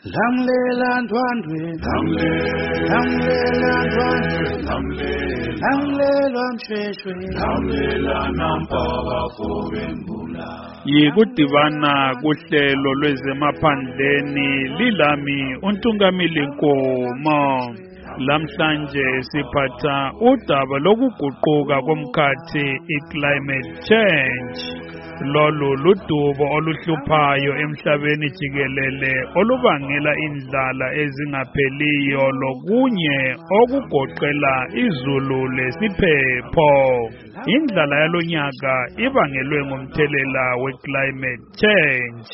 Lamlela ndwandwe, lamlela ndwandwe, lamlela msheshwe, lamlela nampaka kobembula. Yikudibana kuhlelo lwezemaphandleni lilami uNtungamili Nkomo. Lamhlanje siphatha udaba lokuguquka komkhathi i-climate change. Lolu ludubo oluhluphayo emhlabeni jikelele olubangela indlala ezingapheliyo lokunye okugoqela izulu lesiphepho. Indlala yalonyaka ibangelwe ngumthelela we-climate change.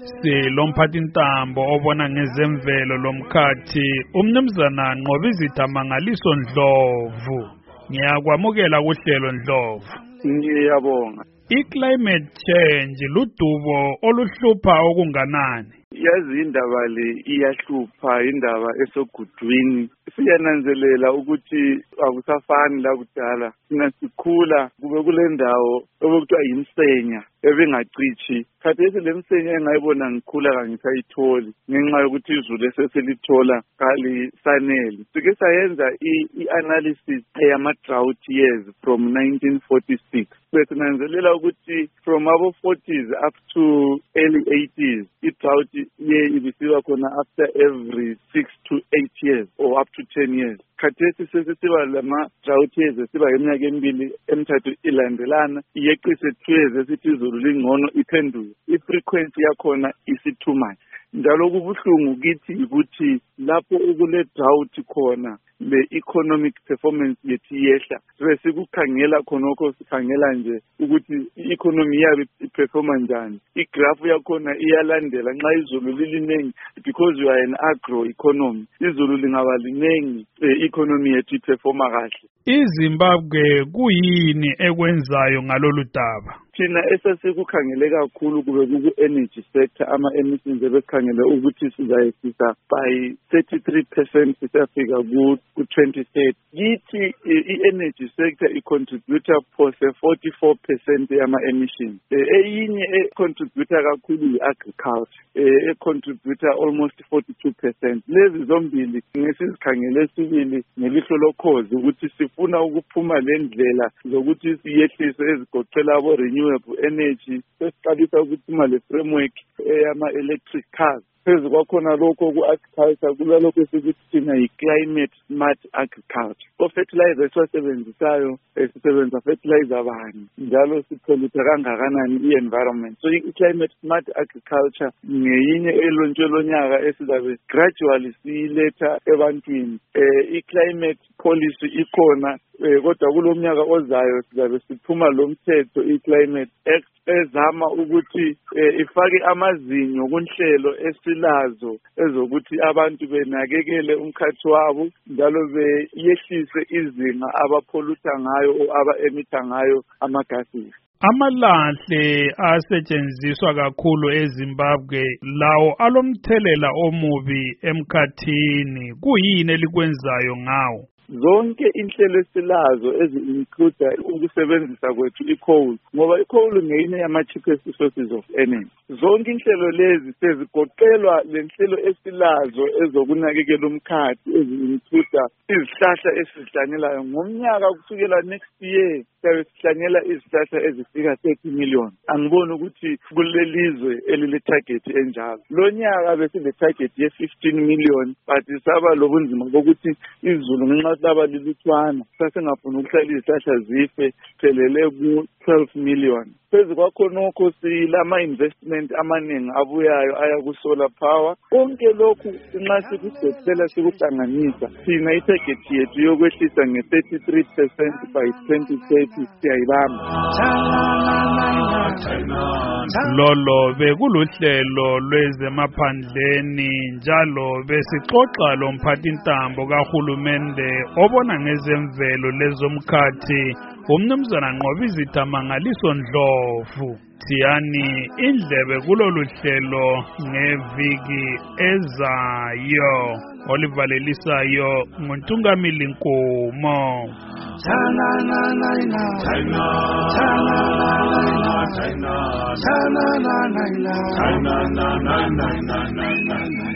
Silomphathintambo obona ngezemvelo lomkhathi umnumzana Nqobizitha Mangaliso Ndlovu. Ngiyakwamukela kuhlelo Ndlovu. Ngiyabonga. I-climate change ludubo oluhlupha okunganani? Yazi indaba le iyahlupha, indaba esogudwini. Siyananzelela ukuthi akusafani la kudala. Sina sikhula kube kule ndawo okuthiwa yimsenya ebingacithi. Khathesi le msenya engayibona ngikhula kangisayitholi ngenxa yokuthi izulu eseselithola kalisanele. Sike sayenza i-analysis yama-drought years from 1946. Besinanzelela ukuthi from abo 40s up to early 80s i-drought ibisiba khona after every 6 to 8 years or up to 10 years. Khathesi sesiba lama-drought years siba iminyaka emibili emithathu ilandelana iyeqise 2 years esithi izulu lingcono iphenduke. I-frequency yakhona isi-too much. Njalo kubuhlungu kithi ukuthi lapho okule drought khona le economic performance yethu yehla. Sikukhangela khonokho sikhangela nje ukuthi i-economy yabo iperforma njani. Igraph yakhona iyalandela nxa izulu lilinengi because we are an agro economy. Izulu lingaba linengi economy yethu iperforma kahle. iZimbabwe kuyini ekwenzayo ngalolu daba? Thina esasikukhangele kakhulu kube ku-energy sector ama-emissions ebesikhangele ukuthi sizayehlisa by 33% sisafika ku-2030. Kithi i-energy sector i-contributor for 44% yama-emissions. Eyinye e-contributor kakhulu i-agriculture, e-contributor almost 42%. Lezi zombili ngesizikhangele sibili ngelihlo lokhozi ukuthi sifuna ukuphuma lendlela zokuthi siyehlise ezigoqela abo-renewable energy. Sesiqalisa ukuphuma le-framework eyama-electric cars. Phezu kwakhona lokho ku-agriculture kulalokho esikuthi thina yi-climate smart agriculture. O-fertilizer esiwasebenzisayo sisebenza fertilizer bani njalo sipollute kangakanani i-environment. So i-climate smart agriculture ngeyinye elontshwe lonyaka esizabe gradually siyiletha ebantwini. I-climate policy ikhona kodwa kulomnyaka ozayo sizabe siphuma lo mthetho i-Climate Act ezama ukuthi ifake amazinyo kunhlelo esilazo ezokuthi abantu benakekele umkhathi wabo njalo beyehlise izinga abapholuta ngayo o aba-emitha ngayo amagases. Amalahle asetshenziswa kakhulu eZimbabwe lawo alomthelela omubi emkhathini. Kuyini elikwenzayo ngawo? Zonke inhlelo esilazo ezi-include ukusebenzisa kwethu i-coal, ngoba i-coal ngeyinye yama-cheapest sources of energy. Zonke inhlelo lezi sezigoqelwa le nhlelo esilazo ezokunakekela umkhathi ezi-include izihlahla esizihlanyelayo. Ngomnyaka kusukela next year siyabe sihlanyela izihlahla ezifika 30 million. Angiboni ukuthi kulelizwe elile-target enjalo. Lo nyaka besile-target ye-15 million but saba lobunzima bokuthi izulu ngenxa laba lilutshwana sasengafuna ukuhlala izihlahla zife phelele ku-12 million. Phezu kwakhonokho silama-investment amaningi abuyayo aya ku-solar power. Konke lokhu nxa sikudosela sikuhlanganisa thina itarget yethu yokwehlisa nge-33% by 2030 siyayibamba. Lolo bekuluhlelo lwezemaphandleni njalo besixoxa lomphathintambo kahulumende obona ngezemvelo lezomkhathi umnumzana Nqobizitha Mangaliso Ndlovu. Thiyani indlebe kulolu hlelo ngeviki ezayo. Olivalelisayo nguNtungamili Nkomo. China.